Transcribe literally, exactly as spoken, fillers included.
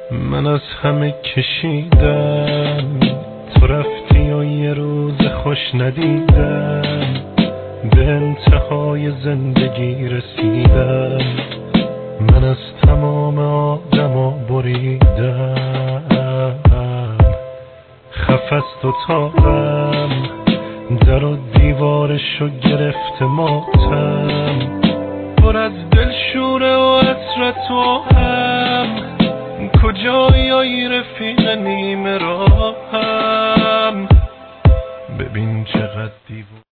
من از همه کشیدم، تو رفتی و یه روز خوش ندیدم، به انتهای زندگی رسیدم. من از تمام آدما بریدم، خفست و تاقم، در و دیوارشو گرفته ماتم، پر از دلشوره و حسرت و هم. کجایی ای رفیق نیمه راهم؟ ببین چقدر دیوار